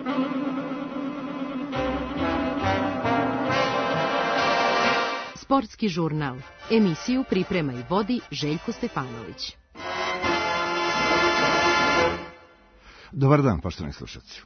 Sportski žurnal. Emisiju priprema i vodi Željko Stefanović. Dobar dan, poštovani slušalci.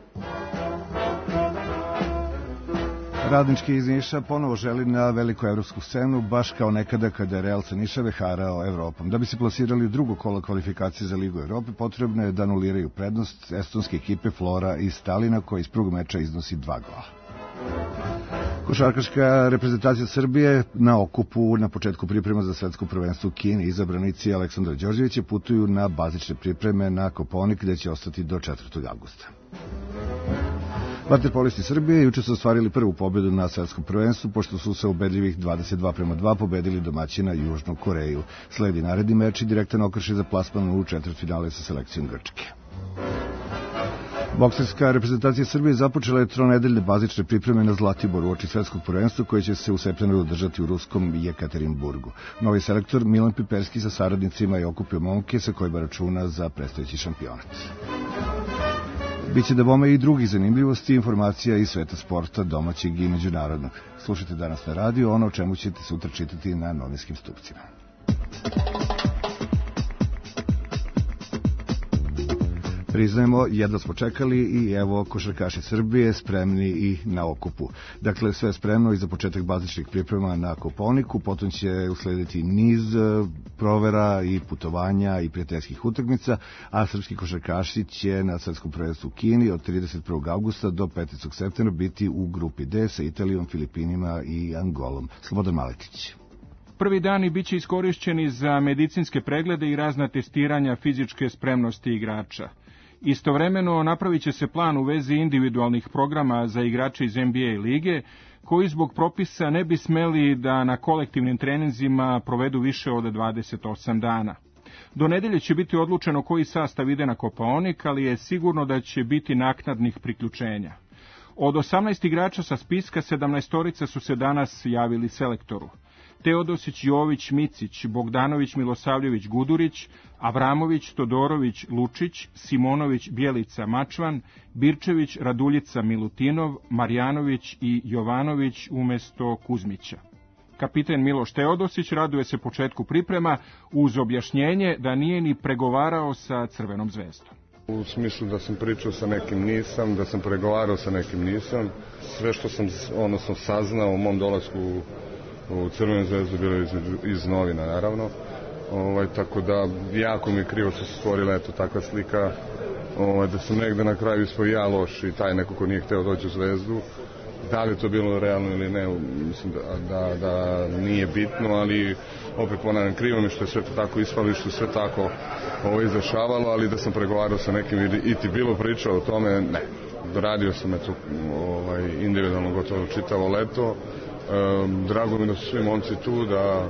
Radnički iz Niša ponovo želi na veliku evropsku scenu, baš kao nekada kada je Real sa Nišave harao Evropom. Da bi se plasirali u drugo kolo kvalifikacije za Ligu Evrope, potrebno je da anuliraju prednost estonske ekipe Flora iz Talina, koja iz prvog meča iznosi 2 gola. Košarkaška reprezentacija Srbije na okupu na početku priprema za svetsko prvenstvo u Kini. Izabranici Aleksandra Đorđevića putuju na bazične pripreme na Kopaonik, gde će ostati do 4. avgusta. Vaterpolisti Srbije juče su ostvarili prvu pobedu na svetskom prvenstvu, pošto su se ubedljivih 22:2 pobedili domaćina Južnu Koreju. Sledi naredni meč i direktan okršaj za plasman u četvrtfinale sa selekcijom Grčke. Bokserska reprezentacija Srbije započela je tronedeljne bazične pripreme na Zlatiboru uoči svetskog prvenstva, koje će se u septembru održati u ruskom Jekaterinburgu. Novi selektor Milan Piperski sa saradnicima je okupio momke sa kojima računa za predstojeći šampionat. Biće da bome i drugih zanimljivosti, informacija iz sveta sporta, domaćeg i međunarodnog. Slušajte danas na radiju ono o čemu ćete sutra čitati na novinskim stupcima. Priznajemo, jedno smo čekali i evo košarkaši Srbije spremni i na okupu. Dakle, sve spremno i za početak bazičnih priprema na Kopaoniku, potom će uslediti niz provera i putovanja i prijateljskih utakmica, a srpski košarkaši će na svetskom prvenstvu u Kini od 31. avgusta do 15. septembra biti u grupi D sa Italijom, Filipinima i Angolom. Slobodan Maletić. Prvi dani biće iskorišćeni za medicinske preglede i razna testiranja fizičke spremnosti igrača. Istovremeno napravit će se plan u vezi individualnih programa za igrače iz NBA lige, koji zbog propisa ne bi smeli da na kolektivnim treninzima provedu više od 28 dana. Do nedelje će biti odlučeno koji sastav ide na Kopaonik, ali je sigurno da će biti naknadnih priključenja. Od 18 igrača sa spiska 17 su se danas javili selektoru. Teodosić, Jović, Micić, Bogdanović, Milosavljević, Gudurić, Avramović, Todorović, Lučić, Simonović, Bjelica, Mačvan, Birčević, Raduljica, Milutinov, Marjanović i Jovanović umesto Kuzmića. Kapiten Miloš Teodosić raduje se početku priprema uz objašnjenje da nije ni pregovarao sa Crvenom zvezdom. U smislu da sam pričao sa nekim nisam, da sam pregovarao sa nekim nisam. Sve što sam saznao o mom dolasku u Crvenu zvezdu bilo iz novina, naravno. Tako da jako mi je krivo što se stvorila takva slika, da sam negde na kraju ispao ja loš i taj neko ko nije hteo doći u zvezdu. Da li je to bilo realno ili ne, mislim da nije bitno, ali opet ponavljam, krivo mi što je sve to tako ispalo i što je sve tako izdešavalo, ali da sam pregovarao sa nekim i ti bilo pričao o tome, ne. Radio sam individualno gotovo čitavo leto. Drago mi da su svi momci tu,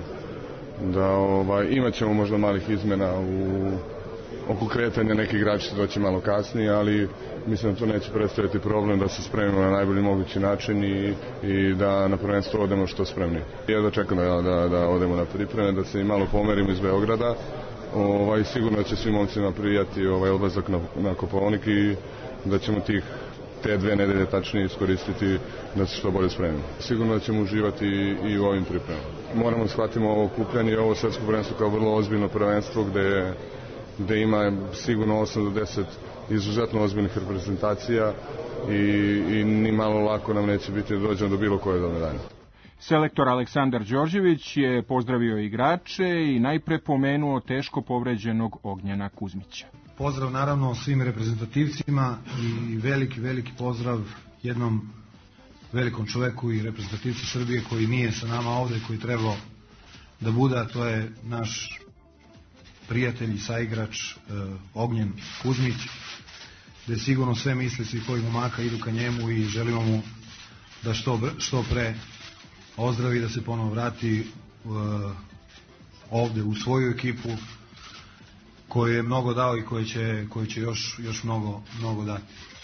da imat ćemo možda malih izmena oko kretanja, neki igrači će doći malo kasnije, ali mislim da to neće predstaviti problem, da se spremimo na najbolji mogući način i da na prvenstvo odemo što spremni. Ja da čekam da odemo na pripreme, da se i malo pomerimo iz Beograda. Sigurno da će svim momcima prijati odlazak na Kopaonik i da ćemo te 2 nedelje tačnije iskoristiti da se što bolje spremimo. Sigurno da ćemo uživati i u ovim pripremama. Moramo shvatiti ovo okupljanje i ovo svetsko prvenstvo kao vrlo ozbiljno prvenstvo gde ima sigurno 8 do 10 izuzetno ozbiljnih reprezentacija i ni malo lako nam neće biti da dođemo do bilo koje do medalje. Selektor Aleksandar Đorđević je pozdravio igrače i najpre pomenuo teško povređenog Ognjena Kuzmića. Pozdrav naravno svim reprezentativcima i veliki pozdrav jednom velikom čoveku i reprezentativcu Srbije koji nije sa nama ovde, koji trebao da bude, a to je naš prijatelj i saigrač Ognjen Kuzmić, gde sigurno sve misli svih ovih momaka idu ka njemu i želimo mu da što pre ozdravi, da se ponovo vrati ovde u svoju ekipu koju je mnogo dao i koji će još mnogo dati.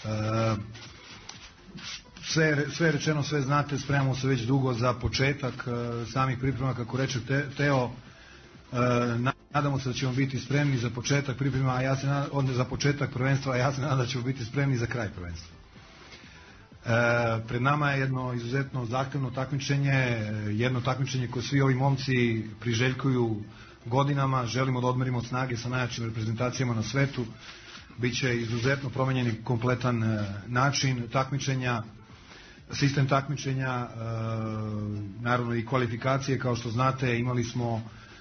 Sve rečeno, sve znate, spremamo se već dugo za početak samih priprema, kako reče Teo. Nadamo se da ćemo biti spremni za početak priprema, za početak prvenstva, a ja se nadam da ćemo biti spremni za kraj prvenstva. Pred nama je jedno izuzetno zahtevno takmičenje, jedno takmičenje koje svi ovi momci priželjkuju godinama. Želimo da odmerimo snage sa najjačim reprezentacijama na svetu. Biće izuzetno promenjeni kompletan način takmičenja, sistem takmičenja, naravno i kvalifikacije. Kao što znate, imali smo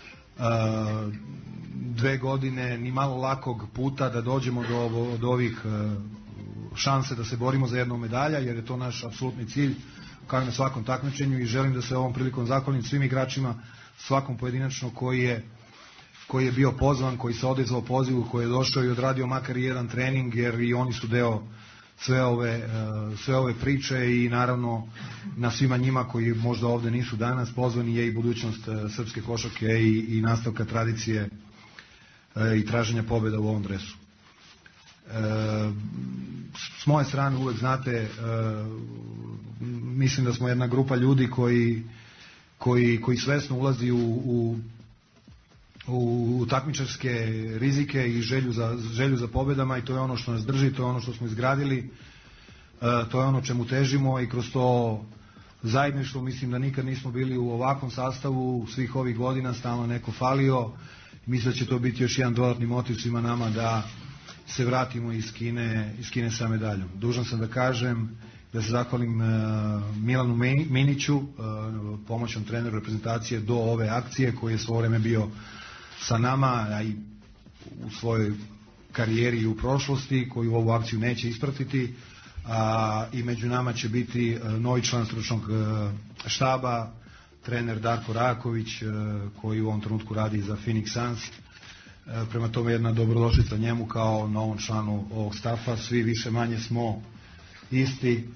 2 godine ni malo lakog puta da dođemo do ovih šanse da se borimo za jednu medalja, jer je to naš apsolutni cilj kao i na svakom takmičenju, i želim da se ovom prilikom zahvalim svim igračima, svakom pojedinačno koji je bio pozvan, koji se odezvao pozivu, koji je došao i odradio makar jedan trening, jer i oni su deo sve ove priče, i naravno na svima njima koji možda ovde nisu danas pozvani je i budućnost srpske košarke i nastavka tradicije i traženja pobjeda u ovom dresu. S moje strane, uvek znate, mislim da smo jedna grupa ljudi koji svesno ulazi u takmičarske rizike i želju za pobedama, i to je ono što nas drži, to je ono što smo izgradili, to je ono čemu težimo, i kroz to zajedništvo mislim da nikad nismo bili u ovakvom sastavu svih ovih godina, stalno neko falio. Mislim da će to biti još jedan dodatni motiv svima nama da se vratimo iz Kine sa medaljom. Dužan sam da kažem, da se zahvalim Milanu Miniću, pomoćnom treneru reprezentacije do ove akcije, koji je svo vreme bio sa nama, a i u svojoj karijeri i u prošlosti, koji ovu akciju neće ispratiti, i među nama će biti novi član stručnog štaba, trener Darko Raković, koji u ovom trenutku radi za Phoenix Suns. Prema tome jedna dobrodošlica njemu kao novom članu ovog stafa. Svi više manje smo isti,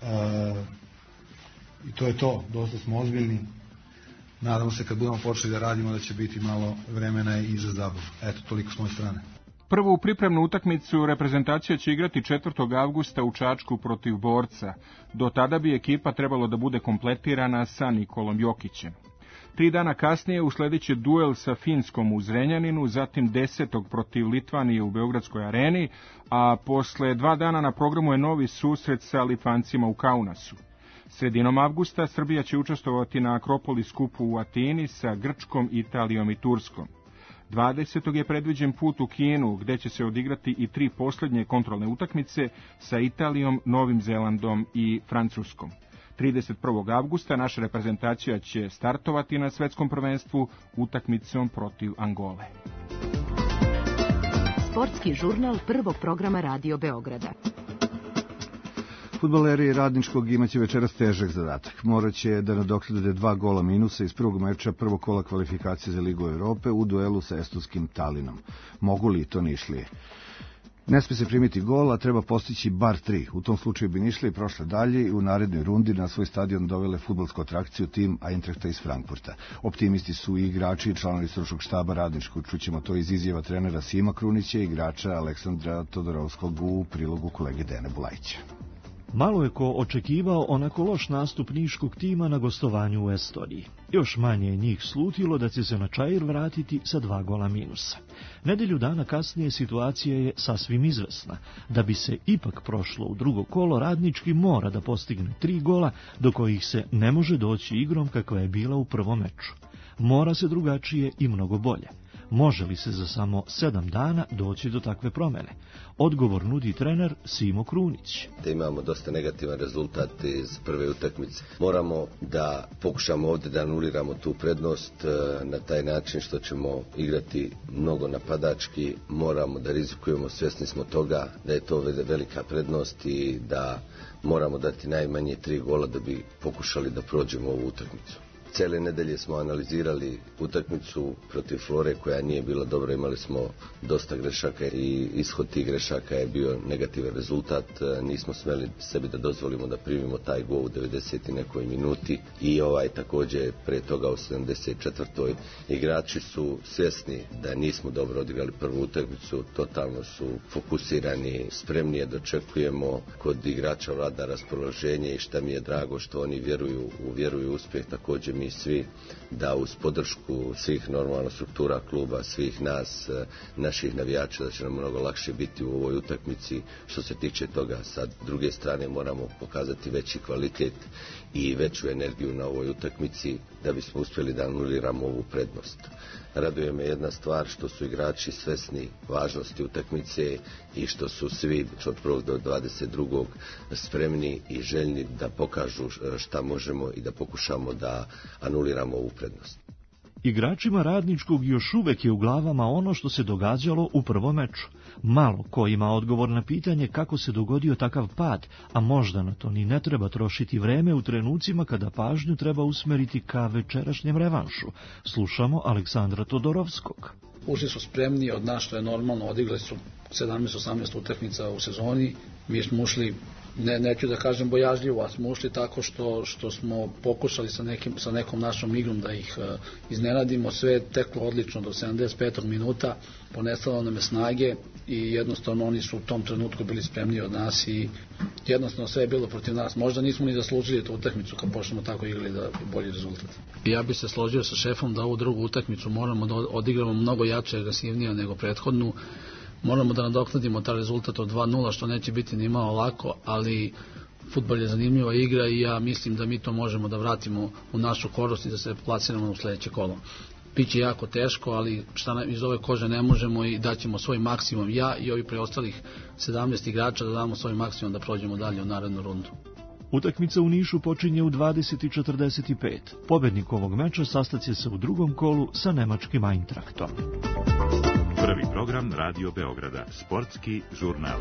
i to je to, dosta smo ozbiljni. Nadamo se kad budemo počeli da radimo da će biti malo vremena i za zabavu. Eto, toliko s moje strane. Prvu pripremnu utakmicu reprezentacija će igrati 4. avgusta u Čačku protiv Borca. Do tada bi ekipa trebalo da bude kompletirana sa Nikolom Jokićem. 3 dana kasnije usledit će duel sa Finskom u Zrenjaninu, zatim 10. protiv Litvanije u Beogradskoj areni, a posle 2 dana na programu je novi susret sa Litvancima u Kaunasu. Sredinom avgusta Srbija će učestvovati na Akropolis skupu u Atini sa Grčkom, Italijom i Turskom. 20. je predviđen put u Kinu, gde će se odigrati i 3 poslednje kontrolne utakmice sa Italijom, Novim Zelandom i Francuskom. 31. avgusta naša reprezentacija će startovati na svetskom prvenstvu utakmicom protiv Angole. Sportski žurnal prvog programa Radio Beograda. Fudbaleri Radničkog imaće večeras težak zadatak. Moraće da nadoknade 2 gola minusa iz prvog meča prvog kola kvalifikacije za Ligu Evrope u duelu sa estonskim Talinom. Mogu li to Nišlije? Ne sme se primiti gol, a treba postići bar 3. U tom slučaju bi Nišlije prošle dalje i u narednoj rundi na svoj stadion dovele fudbalsku atrakciju tim Eintrachta iz Frankfurta. Optimisti su i igrači i članovi stručnog štaba Radničkog. Čućemo to iz izjava trenera Sima Krunića i igrača Aleksandra Todorovskog u prilogu kolege Dene Bulajića. Malo je ko očekivao onako loš nastup niškog tima na gostovanju u Estoniji. Još manje je njih slutilo da će se na Čair vratiti sa 2 gola minusa. Nedelju dana kasnije situacija je sasvim izvesna. Da bi se ipak prošlo u drugo kolo, Radnički mora da postigne 3 gola do kojih se ne može doći igrom kakva je bila u prvom meču. Mora se drugačije i mnogo bolje. Može li se za samo 7 dana doći do takve promene? Odgovor nudi trener Simo Krunić. Da imamo dosta negativan rezultat iz prve utakmice. Moramo da pokušamo ovdje da anuliramo tu prednost na taj način što ćemo igrati mnogo napadački. Moramo da rizikujemo, svjesni smo toga da je to velika prednost i da moramo dati najmanje 3 gola da bi pokušali da prođemo ovu utakmicu. Cele nedelje smo analizirali utakmicu protiv Flore koja nije bila dobra, imali smo dosta grešaka i ishod tih grešaka je bio negativan rezultat. Nismo smeli sebi da dozvolimo da primimo taj gol u 90. nekoj minuti i također pre toga u 74. Igrači su svjesni da nismo dobro odigrali prvu utakmicu, totalno su fokusirani, spremni je dočekujemo. Kod igrača vlada raspoloženje i šta mi je drago što oni vjeruju u uspjeh, također mi mi svi da uz podršku svih normalno struktura kluba, svih nas, naših navijača, da će nam mnogo lakše biti u ovoj utakmici. Što se tiče toga, sa druge strane moramo pokazati veći kvalitet i veću energiju na ovoj utakmici da bismo uspjeli da anuliramo ovu prednost. Raduje me jedna stvar, što su igrači svesni važnosti utakmice i što su svi od 1. do 22. spremni i željni da pokažu šta možemo i da pokušamo da anuliramo ovu prednost. Igračima Radničkog još uvek je u glavama ono što se događalo u prvom meču. Malo ko ima odgovor na pitanje kako se dogodio takav pad, a možda na to ni ne treba trošiti vreme u trenucima kada pažnju treba usmeriti ka večerašnjem revanšu. Slušamo Aleksandra Todorovskog. Ušli su spremni od nas, što je normalno, odigli su 17-18 utakmica u sezoni. Mi smo ušli, neću da kažem bojažljivo, a smo ušli tako što smo pokušali sa nekom našom igrom da ih iznenadimo. Sve je teklo odlično do 75. minuta, ponestalo nam je snage i jednostavno oni su u tom trenutku bili spremniji od nas i jednostavno sve je bilo protiv nas. Možda nismo ni zaslužili tu utakmicu kad počnemo tako igrali da je bolji rezultat. Ja bih se složio sa šefom da ovu drugu utakmicu moramo da odigramo mnogo jače, agresivnije nego prethodnu. Moramo da nadoknadimo taj rezultat od 2-0, što neće biti ni malo lako, ali fudbal je zanimljiva igra i ja mislim da mi to možemo da vratimo u našu korist i da se plasiramo u sledeće kolo. Biće jako teško, ali šta iz ove kože ne možemo i daćemo svoj maksimum. Ja i ovi preostalih 17 igrača da damo svoj maksimum da prođemo dalje u narednu rundu. Utakmica u Nišu počinje u 20:45. Pobednik ovog meča sastaće se u drugom kolu sa nemačkim Eintrachtom. Prvi program Radio Beograda, sportski žurnal.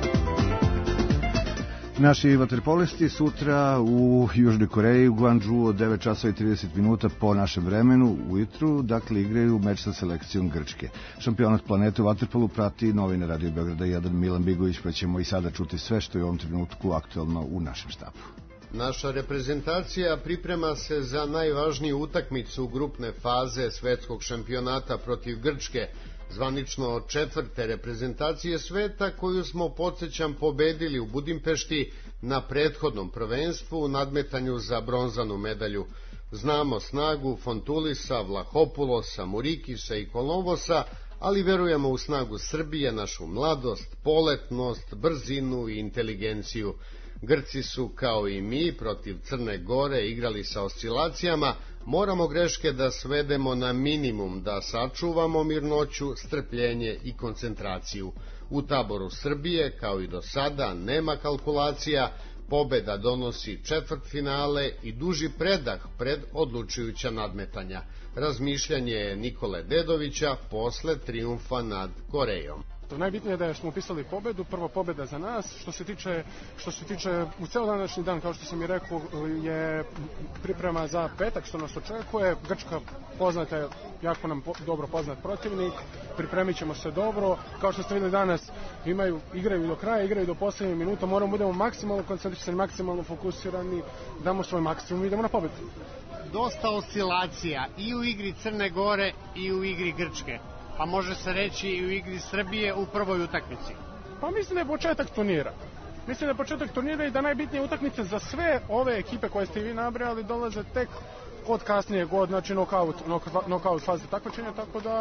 Naši vaterpolisti sutra u Južnoj Koreji, u Guangzhou, od 9 časova i 30 minuta po našem vremenu ujutru, dakle igraju meč sa selekcijom Grčke. Šampionat planete u vaterpolu prati novine Radio Beograda 1 Milan Bigović, pa ćemo i sada čuti sve što je u ovom trenutku aktualno u našem štabu. Naša reprezentacija priprema se za najvažniju utakmicu grupne faze svetskog šampionata protiv Grčke, zvanično četvrte reprezentacije sveta koju smo, podsjećam, pobedili u Budimpešti na prethodnom prvenstvu u nadmetanju za bronzanu medalju. Znamo snagu Fontulisa, Vlahopulosa, Murikisa i Kolovosa, ali verujemo u snagu Srbije, našu mladost, poletnost, brzinu i inteligenciju. Grci su, kao i mi, protiv Crne Gore igrali sa oscilacijama. Moramo greške da svedemo na minimum, da sačuvamo mirnoću, strpljenje i koncentraciju. U taboru Srbije, kao i do sada, nema kalkulacija, pobeda donosi četvrtfinale i duži predah pred odlučujuća nadmetanja. Razmišljanje Nikole Dedovića posle trijumfa nad Korejom. Najbitnije je da smo upisali pobedu, prva pobeda za nas. Što se tiče u ceo današnji dan, kao što sam i rekao, je priprema za petak što nas očekuje. Grčka poznata, jako nam dobro poznat protivnik, pripremit ćemo se dobro. Kao što ste videli danas, igraju do kraja, igraju do poslednje minuta, moramo budemo maksimalno koncentrisani, maksimalno fokusirani, damo svoj maksimum i idemo na pobedu. Dosta oscilacija i u igri Crne Gore i u igri Grčke. Pa može se reći i u igri Srbije u prvoj utakmici. Pa mislim da je početak turnira. I da najbitnije utakmice za sve ove ekipe koje ste i vi nabrali dolaze tek od kasnije god, znači nokaut faze takmičenja, tako da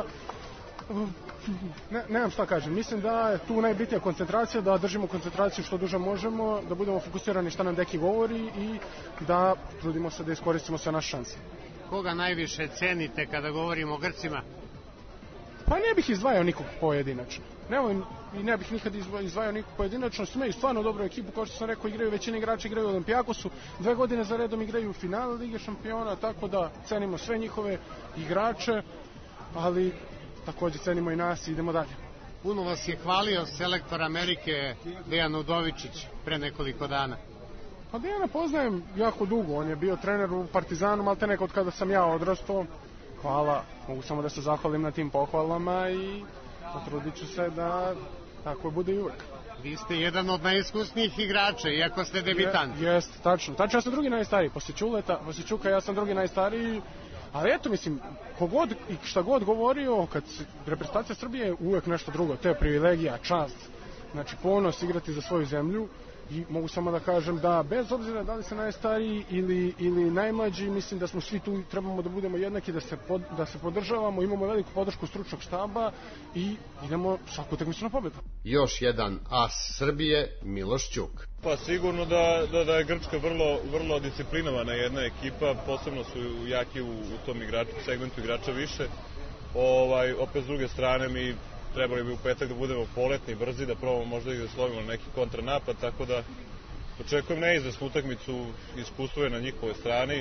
nemam šta kažem. Mislim da je tu najbitnija koncentracija, da držimo koncentraciju što duže možemo, da budemo fokusirani šta nam deki govori i da trudimo se da iskoristimo sve naše šanse. Koga najviše cenite kada govorimo o Grcima? Pa ne bih izdvajao nikog pojedinačno. Ne bih nikad izdvajao nikog pojedinačno. Imaju stvarno dobru ekipu, kao što sam rekao, igraju većina igrača, igraju u Olimpijakosu, 2 godine za redom igraju u finale Lige šampiona, tako da cenimo sve njihove igrače, ali takođe cenimo i nas i idemo dalje. Puno vas je hvalio selektor Amerike Dejan Udovičić pre nekoliko dana. Pa Dejana poznajem jako dugo, on je bio trener u Partizanu, maltene od kada sam ja odrastao. Hvala, mogu samo da se zahvalim na tim pohvalama i potrudit ću se da tako bude i uvek. Vi ste jedan od najiskusnijih igrača, iako ste debitant. Jeste, tačno. Tačno, ja sam drugi najstariji, posle Čuka ja sam drugi najstariji, ali eto, mislim, kogod i šta god govorio, kad reprezentacija Srbije je uvek nešto drugo, to je privilegija, čast. znači ponos igrati za svoju zemlju. I mogu samo da kažem da bez obzira da li se najstariji ili najmlađi, mislim da smo svi tu, trebamo da budemo jednaki, da se podržavamo, imamo veliku podršku stručnog štaba i idemo svaku utakmicu na pobedu. Još jedan as Srbije, Miloš Ćuk. Pa sigurno da je Grčka vrlo disciplinovana jedna ekipa, posebno su jaki u tom segmentu igrača više. Opet s druge strane mi trebali bi u petak da budemo poletni, brzi, da probamo možda i da slovimo neki kontranapad, tako da očekujem neizvesnu utakmicu, iskustvo je na njihovoj strani,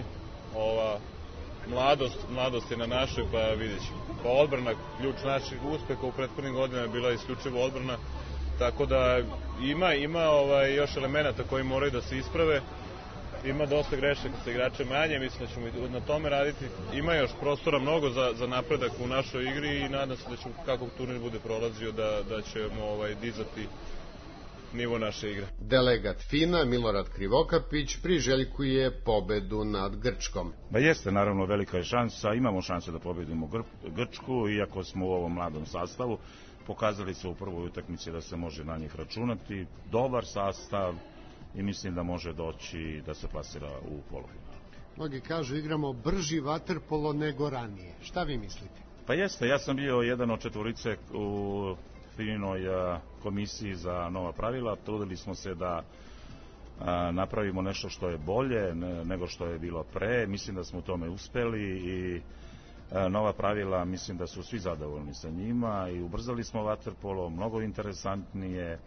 mladost je na našoj, pa vidjet ćemo. Pa odbrana, ključ naših uspeha u prethodnim godinama je bila isključivo odbrana, tako da ima još elemenata koji moraju da se isprave. Ima dosta grešaka sa igrače manje, mislim da ćemo na tome raditi. Ima još prostora mnogo za napredak u našoj igri i nadam se da ćemo, kako turnir bude prolazio, da ćemo dizati nivo naše igre. Delegat FINA Milorad Krivokapić priželjkuje pobedu nad Grčkom. Ba jeste, naravno, velika je šansa, imamo šanse da pobedimo Grčku, iako smo u ovom mladom sastavu. Pokazali su u prvoj utakmici da se može na njih računati. Dobar sastav i mislim da može doći da se plasira u polufinalu. Mnogi kažu igramo brži vaterpolo nego ranije. Šta vi mislite? Pa jeste, ja sam bio jedan od četvorice u FINinoj komisiji za nova pravila. Trudili smo se da napravimo nešto što je bolje nego što je bilo pre. Mislim da smo u tome uspeli i nova pravila, mislim da su svi zadovoljni sa njima i ubrzali smo vaterpolo, mnogo interesantnije.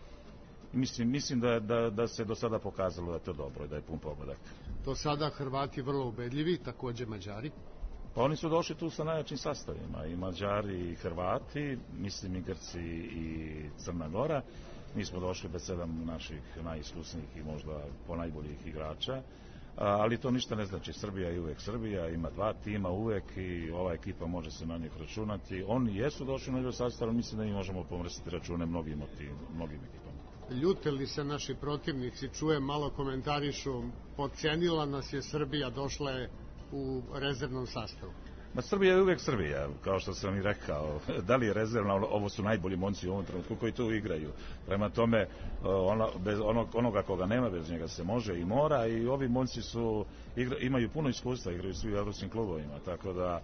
Mislim da se do sada pokazalo da je to dobro i da je pun pogodak. Do sada Hrvati vrlo ubedljivi, takođe Mađari? Pa oni su došli tu sa najjačim sastavima, i Mađari i Hrvati, mislim i Grci i Crna Gora. Mi smo došli bez 7 naših najiskusnijih i možda ponajboljih igrača, ali to ništa ne znači. Srbija je uvek Srbija, ima 2 tima uvek i ova ekipa može se na njih računati. Oni jesu došli na njih sastav, mislim da mi možemo pomrsiti račune mnogim ekipama. Ljute li se naši protivnici, čujem, malo komentarišu, podcenila nas je Srbija, došla je u rezervnom sastavu. Srbija je uvek Srbija, kao što sam i rekao. Da li je rezervna, ovo su najbolji momci u ovom trenutku koji tu igraju. Prema tome, bez onoga koga nema, bez njega se može i mora i ovi momci imaju puno iskustva, igraju svi u evropskim klubovima, tako da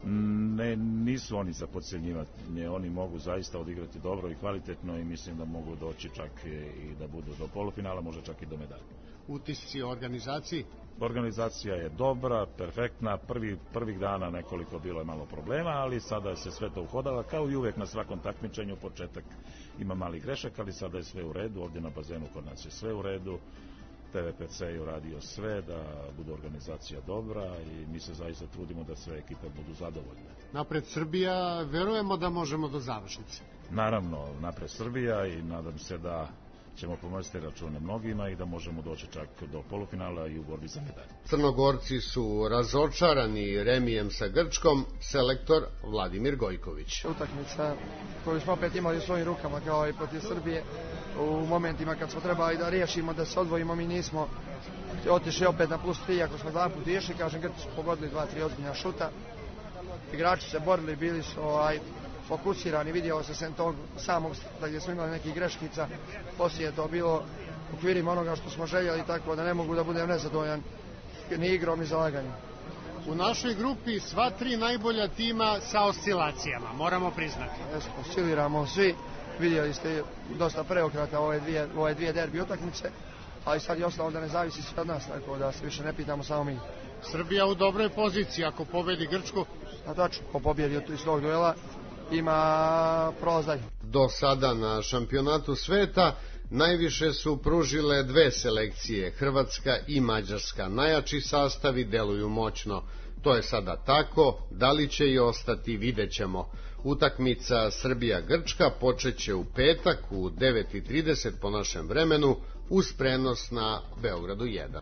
nisu oni za podcenjivanje, oni mogu zaista odigrati dobro i kvalitetno i mislim da mogu doći čak i da budu do polufinala, možda čak i do medalje. Utisci o organizaciji? Organizacija je dobra, perfektna, prvih dana nekoliko bilo je malo problema, ali sada se sve to uhodava, kao i uvek na svakom takmičenju, početak ima mali grešak, ali sada je sve u redu, ovdje na bazenu kod nas je sve u redu. TVPC je uradio sve da bude organizacija dobra i mi se zaista trudimo da sve ekipe budu zadovoljne. Napred Srbija, verujemo da možemo do završnice? Naravno, napred Srbija i nadam se da ćemo pomoriti račune mnogima i da možemo doći čak do polufinala i u borbi za medalje. Crnogorci su razočarani remijem sa Grčkom, selektor Vladimir Gojković. Utakmica koju smo opet imali u svojim rukama kao i protiv Srbije, u momentima kad smo trebali da riješimo, da se odvojimo, mi nismo otišli opet na +3, ako smo 2 puta išli, kažem, Grci su pogodili 2-3 ozbiljna šuta, igrači se borili, bili su fokusirani, vidio se sem tog samog gdje smo imali nekih greškica, poslije je to bilo u okvirima onoga što smo željeli, tako da ne mogu da budem nezadovoljan ni igrom ni zalaganjem. U našoj grupi sva 3 najbolja tima sa oscilacijama, moramo priznati. Osciliramo svi, vidjeli ste dosta preokrata ove dvije derbi utakmice, ali sad je ostalo da ne zavisi sve od nas, tako da se više ne pitamo samo mi. Srbija u dobroj poziciji ako pobedi Grčku? A tačno, ko pobjedi iz tog duela ima prolaz dalje. Do sada na šampionatu sveta najviše su pružile 2 selekcije, Hrvatska i Mađarska. Najjači sastavi deluju moćno. To je sada tako, da li će i ostati, vidjet ćemo. Utakmica Srbija-Grčka počeće u petak u 9:30 po našem vremenu uz prenos na Beogradu 1.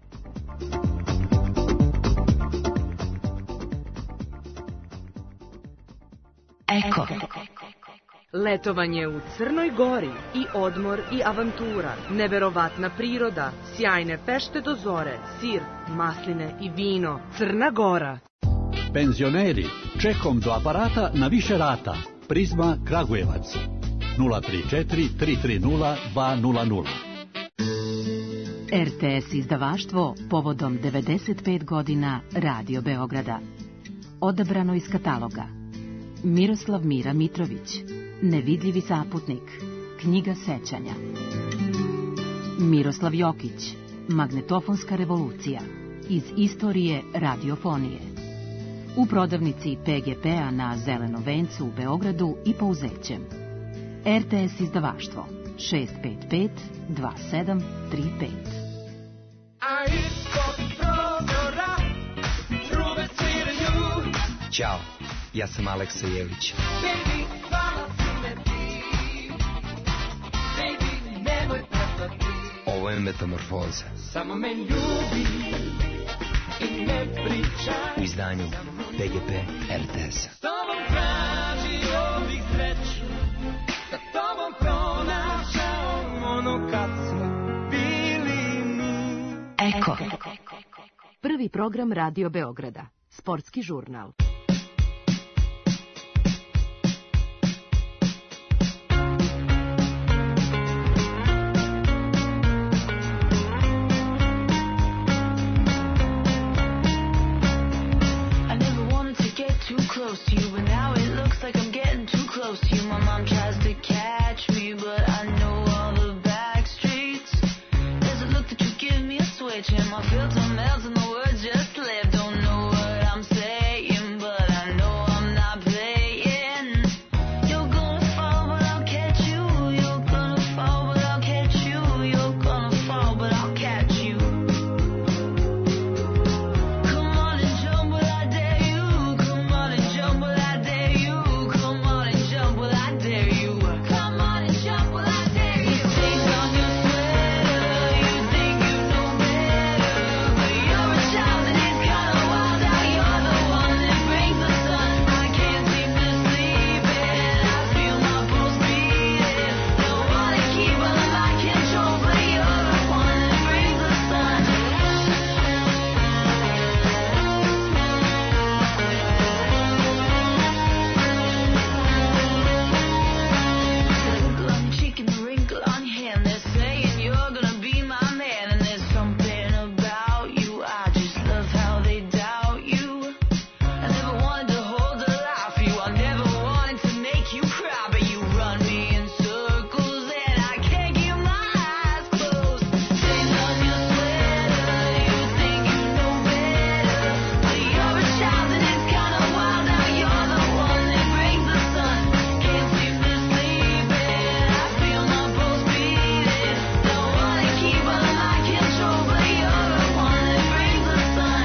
Eko. Letovanje u Crnoj Gori i odmor i avantura, neverovatna priroda, sjajne fešte do zore, sir, masline i vino. Crna Gora. Penzioneri, čekom do aparata na više rata. Prizma Kragujevac. 034 330 200. RTS izdavaštvo povodom 95 godina Radio Beograda. Odabrano iz kataloga: Miroslav Mira Mitrović, Nevidljivi saputnik, knjiga sećanja. Miroslav Jokić, Magnetofonska revolucija, iz istorije radiofonije. U prodavnici PGP-a na Zelenom vencu u Beogradu i Pouzećem. RTS izdavaštvo 655 2735. Ćao, ja sam Aleksa Jelić. Ovo je Metamorfoza. Samo me ljubi i ne pričaj. U izdanju PGP RTS. S tobom tražio bih sreću, sa tobom pronašao ono kad smo bili mi. Eko. Prvi program Radio Beograda. Sportski žurnal. Close to you, but now it looks like I'm getting too close to you. My mom tries to catch me, but I know all the back streets. There's a look that you give me a switch, and my filter melts and the words just slip. Don't know what I'm saying, but I know I'm not playing. You're gonna fall, but I'll catch you. You're gonna fall, but I'll catch you. You're gonna fall, but I'll catch you. Come on and jump, but I dare you. Come on and jump, but I dare you. Come on and jump, but I dare you. Come on and jump, but I dare you. Stains on your sweater, you think you know better, but you're a child and it's kinda wild out. You're the one that brings the sun. I can't seem to sleep and I feel my pulse beating. Don't wanna keep all of my control, but you're the one that brings the sun. Wrinkle on your cheek and the wrinkle on your hand. They're saying you're gonna be my man, and there's something about you. I just love how they doubt you. I never wanted to hold a lie for you. I never wanted to make you cry, but you run me in circles and I can't keep my eyes closed. Stains on your sweater, you think you know better, but you're a child and it's kinda wild out. You're the one that brings the sun. Can't seem to sleep and I feel my pulse beating. Don't wanna keep all of my control, but you're the one that brings the sun.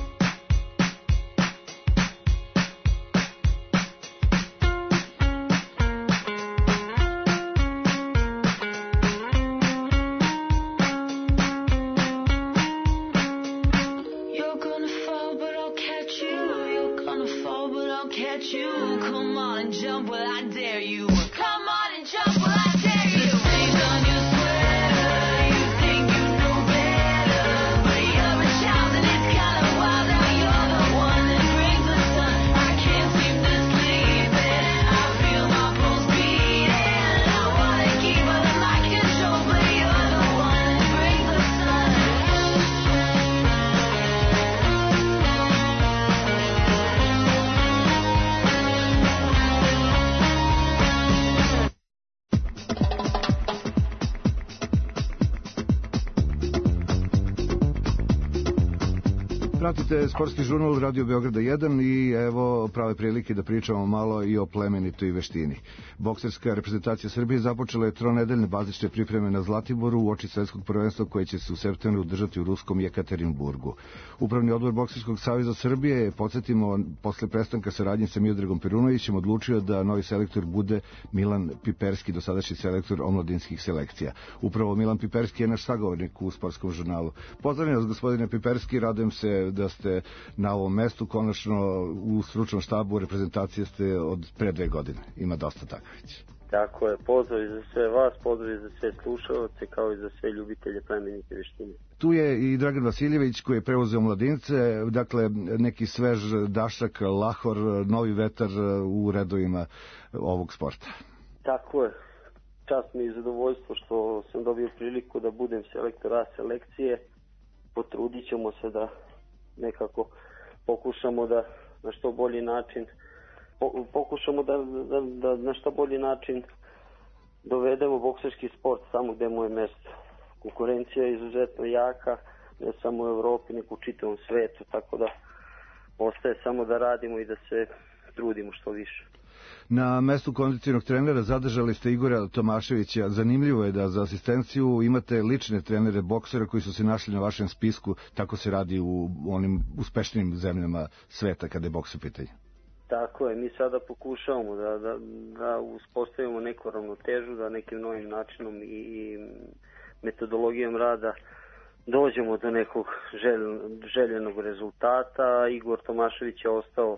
You're gonna fall, but I'll catch you. You're gonna fall, but I'll catch you. Come on and jump, well I dare you. Come on and jump, well I dare you. Stains on your sweater, you think you know better, but you're a child and it's kinda wild out. You're the one that brings the sun. I can't seem to sleep and I feel my pulse beating. I wanna keep all of my control, but you're the one that brings the sun. Pratite sportski žurnal Radio Beograda 1 i evo prave prilike da pričamo malo i o plemenitoj veštini. Bokserska reprezentacija Srbije započela je tronedeljne bazične pripreme na Zlatiboru uoči svetskog prvenstva koje će se u septembru održati u ruskom Jekaterinburgu. Upravni odbor Bokserskog saveza Srbije je, podsjetimo, posle prestanka saradnje sa Miodragom Perunovićem odlučio da novi selektor bude Milan Piperski, dosadašnji selektor omladinskih selekcija. Upravo Milan Piperski je naš sagovornik u sportskom žurnalu. Pozdravljam vas, gospodine Piperski, radujem se da ste na ovom mestu, konačno u stručnom štabu reprezentacije ste od pre 2 godine. Ima dosta takvić. Tako je, pozdrav za sve vas, pozdrav za sve slušalce, kao i za sve ljubitelje plemenite veštine. Tu je i Dragan Vasiljević koji je preuzeo mladince, dakle neki svež dašak, lahor, novi vetar u redovima ovog sporta. Tako je, čast mi je zadovoljstvo što sam dobio priliku da budem selektor A selekcije. Potrudit ćemo se da nekako pokušamo da na što bolji način da na što bolji način dovedemo bokserski sport tamo gde mu je mesto. Konkurencija je izuzetno jaka, ne samo u Evropi, nego u čitavom svetu, tako da ostaje samo da radimo i da se trudimo što više. Na mestu kondicionog trenera zadržali ste Igora Tomaševića. Zanimljivo je da za asistenciju imate lične trenere boksera koji su se našli na vašem spisku. Tako se radi u onim uspešnim zemljama sveta kada je boks u pitanju. Tako je, mi sada pokušavamo da uspostavimo neku ravnotežu, da nekim novim načinom i metodologijom rada dođemo do nekog željenog rezultata. Igor Tomašević je ostao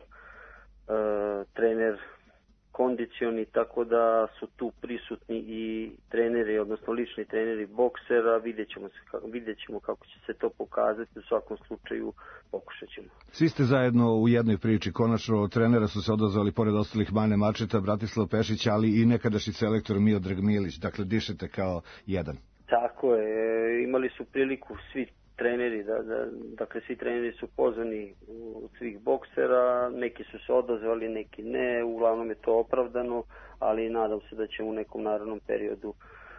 trener kondicioni, tako da su tu prisutni i treneri, odnosno lični treneri boksera. Vidjet ćemo kako će se to pokazati, u svakom slučaju pokušat ćemo. Svi ste zajedno u jednoj priči, konačno trenera su se odazvali pored ostalih Mane Mačeta, Bratislav Pešić, ali i nekadašnji selektor Miodrag Milić, dakle dišete kao jedan. Tako je, imali su priliku svi treneri, dakle svi treneri su pozvani od svih boksera, neki su se odazvali, neki ne, uglavnom je to opravdano, ali nadam se da će u nekom narednom periodu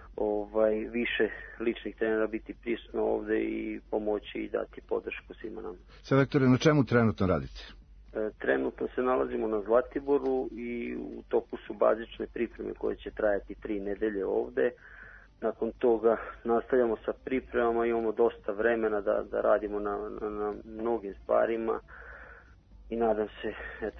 više ličnih trenera biti prisutno ovde i pomoći i dati podršku svima nama. Selektore, na čemu trenutno radite? Trenutno se nalazimo na Zlatiboru i u toku su bazične pripreme koje će trajati 3 nedelje ovde. Nakon toga nastavljamo sa pripremama, imamo dosta vremena da radimo na mnogim stvarima i nadam se,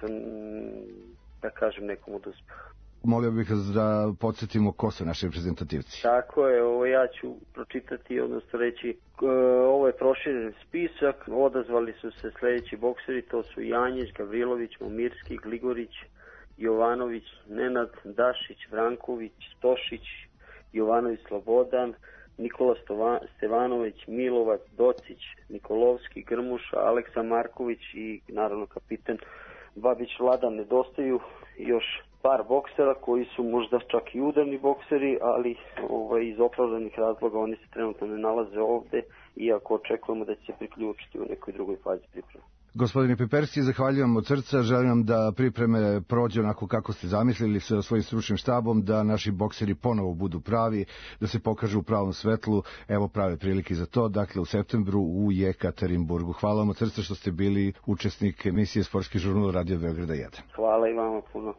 da kažem, nekom od uspeha. Molio bih vas da podsjetimo ko su naši reprezentativci. Tako je, ja ću pročitati, odnosno reći, ovo je proširen spisak, odazvali su se sledeći bokseri, to su Janjić, Gavrilović, Momirski, Gligorić, Jovanović, Nenad, Dašić, Vranković, Stošić, Jovanović Slobodan, Nikola Stevanović, Milovac, Docić, Nikolovski, Grmuša, Aleksa Marković i naravno kapitan Babić Vladan. Nedostaju još par boksera koji su možda čak i udarni bokseri, ali iz opravdanih razloga oni se trenutno ne nalaze ovde, iako očekujemo da će se priključiti u nekoj drugoj fazi pripreme. Gospodine Piperski, zahvaljujem od srca, želim vam da pripreme prođe onako kako ste zamislili sa svojim stručnim štabom, da naši bokseri ponovo budu pravi, da se pokažu u pravom svetlu, evo prave prilike za to, dakle u septembru u Jekaterinburgu. Hvala vam od srca što ste bili učesnik emisije Sportski žurnal Radio Beograda 1. Hvala i vama puno.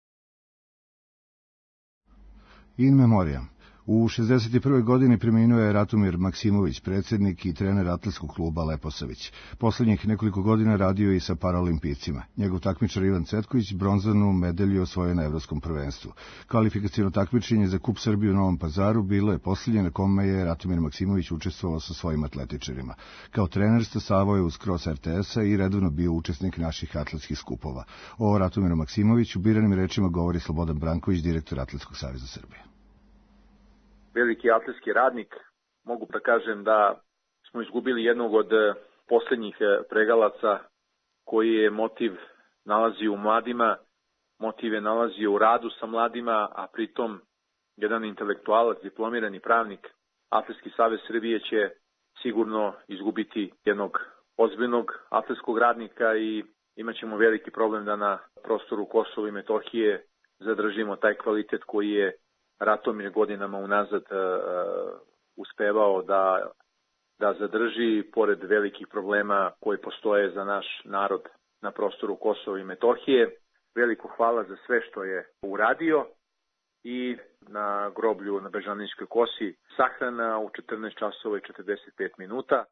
In memoriam. U 61. godini preminuo je Ratomir Maksimović, predsjednik i trener atletskog kluba Leposavić. Poslednjih nekoliko godina radio je i sa paraolimpijcima. Njegov takmičar Ivan Cetković bronzanu medalju osvojio na evropskom prvenstvu. Kvalifikacijno takmičenje za Kup Srbije u Novom Pazaru bilo je posljednje na kome je Ratomir Maksimović učestvovao sa svojim atletičarima. Kao trener stasavao je uz Cross RTS-a i redovno bio učesnik naših atletskih skupova. O Ratomiru Maksimoviću biranim rečima govori Slobodan Branković, direktor Atletskog saveza Srbije. Veliki atletski radnik, mogu da kažem da smo izgubili jednog od posljednjih pregalaca koji je motiv nalazio u mladima, motiv je nalazio u radu sa mladima, a pritom jedan intelektualac, diplomirani pravnik, Atletski savez Srbije će sigurno izgubiti jednog ozbiljnog atletskog radnika i imat ćemo veliki problem da na prostoru Kosova i Metohije zadržimo taj kvalitet koji je Ratomir godinama unazad uspevao da zadrži, pored velikih problema koji postoje za naš narod na prostoru Kosova i Metohije. Veliko hvala za sve što je uradio i na groblju na Bežanijskoj kosi sahrana u 14 časova i 45 minuta.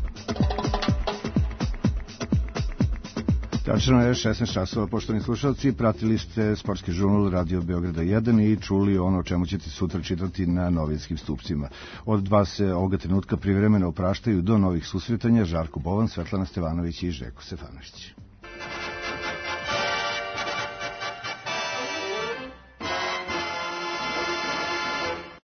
Tačno je 16 časova, poštovani slušalci, pratili ste Sportski žurnal Radio Beograda 1 i čuli ono o čemu ćete sutra čitati na novinskim stupcima. Od vas se ovoga trenutka privremeno opraštaju do novih susretanja Žarko Bovan, Svetlana Stevanović i Željko Stefanović.